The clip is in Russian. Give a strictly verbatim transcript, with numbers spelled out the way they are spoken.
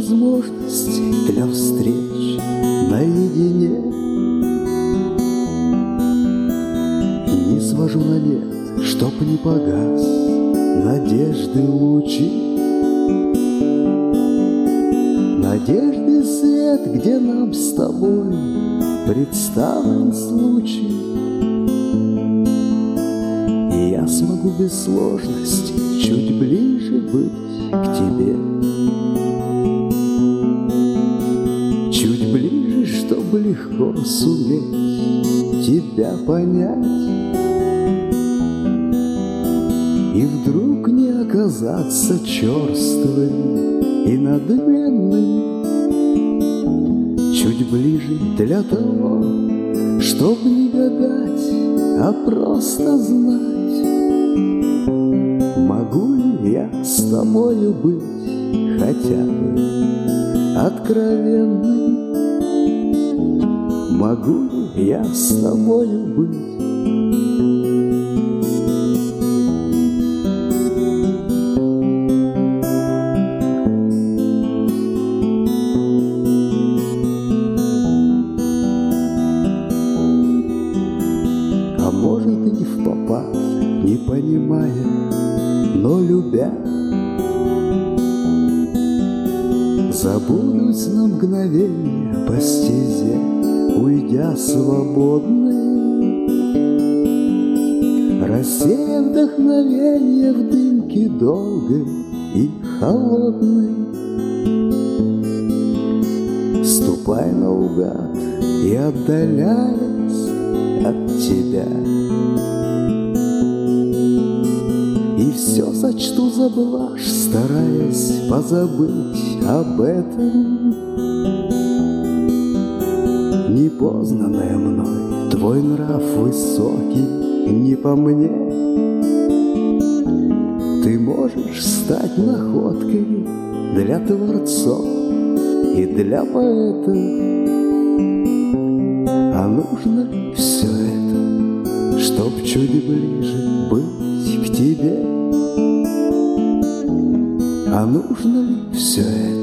возможности для встреч наедине. И не свожу на нет, чтоб не погас надежды лучи. Надежды свет, где нам с тобой представлен случай. И я смогу без сложности чуть ближе быть к тебе. Чуть ближе, чтобы легко суметь тебя понять. И вдруг не оказаться черствым и надменным. Чуть ближе для того, чтоб не гадать, а просто знать. Могу ли я с тобою быть хотя бы откровенным? Могу ли я с тобою быть? А может и не впопад, не понимая, но любя, забудусь на мгновение по стезе, уйдя свободной, рассеяв вдохновение в дымке долгой и холодной. Ступай наугад и отдаляясь от тебя, и все сочту за блажь, стараясь позабыть об этом. Непознанная мной, твой нрав высокий не по мне. Ты можешь стать находкой для творцов и для поэтов. А нужно ли все это, чтоб чуть ближе быть к тебе? А нужно ли все это,